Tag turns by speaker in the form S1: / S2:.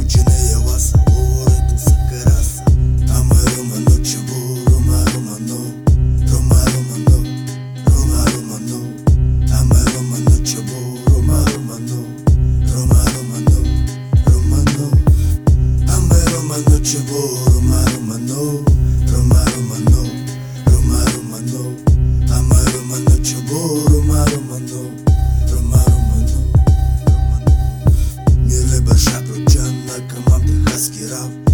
S1: Дівчини, я вас говорить усе кераса. А ми Романо чого, Романо, Романо, Романо. А ми Романо чого, Романо, Романо. А ми Романо чого, Романо, Романо. А ми Романо чого, Романо. Міре баша прочана, камам техаський рав.